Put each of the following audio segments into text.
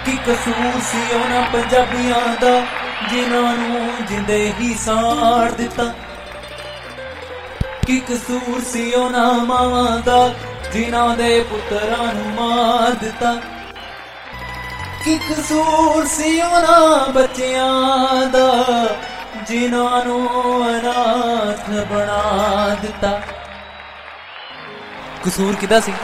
ਕੀ ਕਸੂਰ ਸੀ ਉਹਨਾਂ ਪੰਜਾਬੀਆਂ ਦਾ ਜਿਨ੍ਹਾਂ ਨੂੰ ਜਿੰਦੇ ਹੀ ਸਾੜ ਦਿੱਤਾ। ਕੀ ਕਸੂਰ ਸੀ ਉਹਨਾਂ ਮਾਵਾਂ ਦਾ ਜਿਨ੍ਹਾਂ ਦੇ ਪੁੱਤਰਾਂ ਨੂੰ ਮਾਰ ਦਿੱਤਾ। ਕੀ ਕਸੂਰ ਸੀ ਉਹਨਾਂ ਬੱਚਿਆਂ ਦਾ ਜਿਨ੍ਹਾਂ ਨੂੰ ਅਨਾਥ ਬਣਾ ਦਿੱਤਾ। ਕਸੂਰ ਕਿਹਦਾ ਸੀ?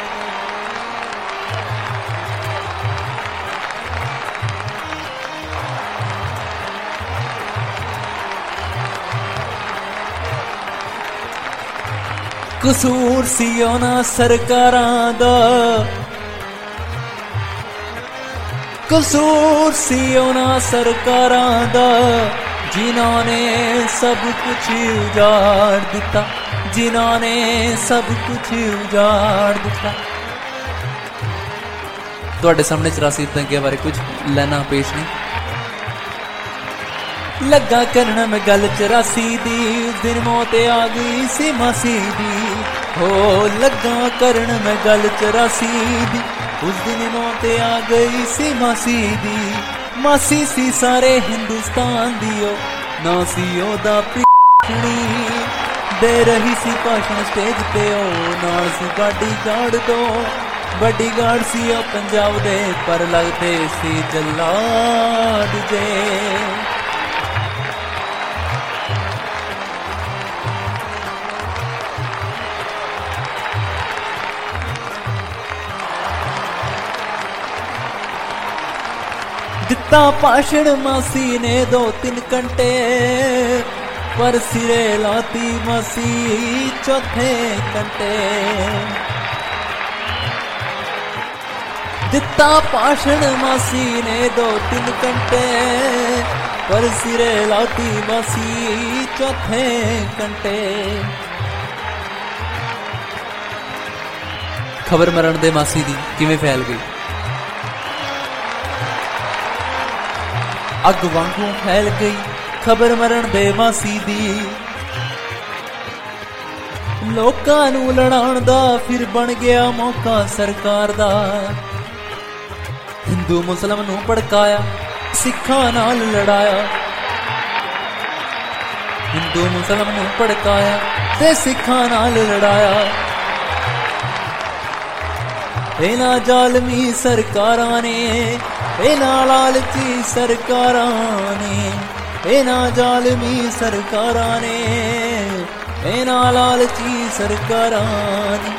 ਕਸੂਰ ਸੀ ਉਹਨਾਂ ਸਰਕਾਰਾਂ ਦਾ, ਕਸੂਰ ਸੀ ਉਹਨਾਂ ਸਰਕਾਰਾਂ ਦਾ ਜਿਨ੍ਹਾਂ ਨੇ ਸਭ ਕੁਛ ਉਜਾੜ ਦਿੱਤਾ, ਜਿਨ੍ਹਾਂ ਨੇ ਸਭ ਕੁਛ ਉਜਾੜ ਦਿੱਤਾ। ਤੁਹਾਡੇ ਸਾਹਮਣੇ 84 ਦੰਗਿਆਂ ਬਾਰੇ ਕੁਝ ਲੈਣਾ ਪੇਸ਼ ਨਹੀਂ। ਲੱਗਾ ਕਰਨ ਮੈਂ ਗੱਲ 84 ਦੀ, ਉਸ ਦਿਨ ਮੌਤ ਆ ਗਈ ਸੀ ਮਾਸੀ ਦੀ। ਹੋ ਲੱਗਾ ਕਰਨ ਮੈਂ ਗੱਲ 84 ਦੀ, ਉਸ ਦਿਨ ਮੌਤ ਆ ਗਈ ਸੀ ਮਾਸੀ ਦੀ। ਮਾਸੀ ਸੀ ਸਾਰੇ ਹਿੰਦੁਸਤਾਨ ਦੀ, ਉਹ ਨਾ ਸੀ ਉਹਦਾ ਪ੍ਰੀਣੀ। ਦੇ ਰਹੀ ਸੀ ਭਾਸ਼ਣ ਸਟੇਜ ਤੇ, ਉਹ ਨਾਲ ਸੀ ਬਾਡੀਗਾਰਡ ਤੋਂ। ਬਾਡੀਗਾਰਡ ਸੀ ਉਹ ਪੰਜਾਬ ਦੇ, ਪਰ ਲੱਗਦੇ ਸੀ ਜੱਲਾਦ ਜੇ। ਦਿੱਤਾ ਭਾਸ਼ਣ ਮਾਸੀ ਨੇ 2-3 ਘੰਟੇ, ਪਰ ਸਿਰੇ ਲਾਤੀ ਮਾਸੀ ਚੌਥੇ ਘੰਟੇ। ਦਿੱਤਾ ਭਾਸ਼ਣ ਮਾਸੀ ਨੇ 2-3 ਘੰਟੇ, ਪਰ ਸਿਰੇ ਲਾਤੀ ਮਾਸੀ ਚੌਥੇ ਘੰਟੇ। ਖਬਰ ਮਰਨ ਦੇ ਮਾਸੀ ਦੀ ਕਿਵੇਂ ਫੈਲ ਗਈ? ਅੱਗ ਵਾਂਗੂ ਫੈਲ ਗਈ ਖਬਰ ਮਰਨ ਦੇ ਮਾਸੀ ਦੀ। ਲੋਕਾਂ ਨੂੰ ਲੜਾਉਣ ਦਾ ਫਿਰ ਬਣ ਗਿਆ ਮੌਕਾ ਸਰਕਾਰ ਦਾ। ਹਿੰਦੂ ਮੁਸਲਮਾਨ ਨੂੰ ਭੜਕਾਇਆ, ਸਿੱਖਾਂ ਨਾਲ ਲੜਾਇਆ। ਹਿੰਦੂ ਮੁਸਲਮਾਨ ਨੂੰ ਭੜਕਾਇਆ ਤੇ ਸਿੱਖਾਂ ਨਾਲ ਲੜਾਇਆ। ਇਹਨਾਂ ਜ਼ਾਲਮੀ ਸਰਕਾਰਾਂ ਨੇ, ਇਹਨਾਂ ਲਾਲਚੀ ਸਰਕਾਰਾਂ ਨੇ, ਇਹਨਾਂ ਜ਼ਾਲਮੀ ਸਰਕਾਰਾਂ ਨੇ, ਇਹਨਾਂ ਲਾਲਚੀ ਸਰਕਾਰਾਂ ਨੇ।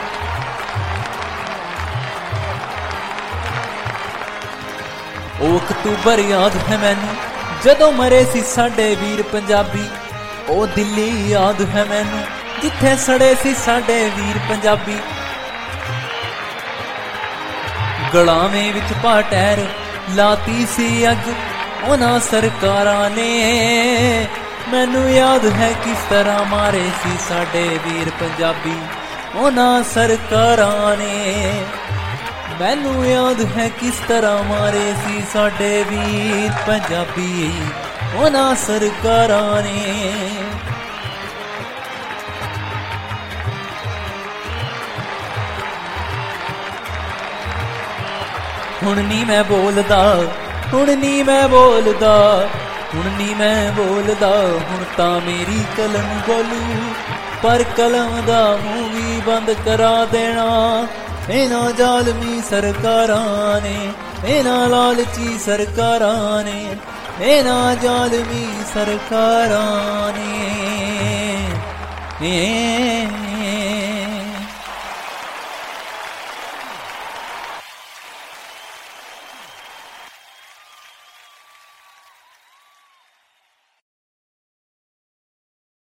ਉਹ ਅਕਤੂਬਰ ਯਾਦ ਹੈ ਮੈਨੂੰ ਜਦੋਂ ਮਰੇ ਸੀ ਸਾਡੇ ਵੀਰ ਪੰਜਾਬੀ। ਉਹ ਦਿੱਲੀ ਯਾਦ ਹੈ ਮੈਨੂੰ ਜਿੱਥੇ ਸੜੇ ਸੀ ਸਾਡੇ ਵੀਰ ਪੰਜਾਬੀ। ਗਲਾਵੇਂ ਵਿੱਚ ਪਾਟੈਰ ਲਾਤੀ ਸੀ ਅੱਗ ਉਹਨਾਂ ਸਰਕਾਰਾਂ ਨੇ। ਮੈਨੂੰ ਯਾਦ ਹੈ ਕਿਸ ਤਰ੍ਹਾਂ ਮਾਰੇ ਸੀ ਸਾਡੇ ਵੀਰ ਪੰਜਾਬੀ ਉਹਨਾਂ ਸਰਕਾਰਾਂ ਨੇ। ਮੈਨੂੰ ਯਾਦ ਹੈ ਕਿਸ ਤਰ੍ਹਾਂ ਮਾਰੇ ਸੀ ਸਾਡੇ ਵੀਰ ਪੰਜਾਬੀ ਉਹਨਾਂ ਸਰਕਾਰਾਂ ਨੇ। ਹੁਣ ਨੀ ਮੈਂ ਬੋਲਦਾ, ਹੁਣ ਨੀ ਮੈਂ ਬੋਲਦਾ, ਹੁਣ ਨੀ ਮੈਂ ਬੋਲਦਾ। ਹੁਣ ਤਾਂ ਮੇਰੀ ਕਲਮ ਬੋਲੂ, ਪਰ ਕਲਮ ਦਾ ਮੂੰਹ ਵੀ ਬੰਦ ਕਰਾ ਦੇਣਾ ਇਹਨਾਂ ਜ਼ਾਲਮੀ ਸਰਕਾਰਾਂ ਨੇ, ਇਹਨਾਂ ਲਾਲਚੀ ਸਰਕਾਰਾਂ ਨੇ, ਇਹਨਾਂ ਜ਼ਾਲਮੀ ਸਰਕਾਰਾਂ ਨੇ।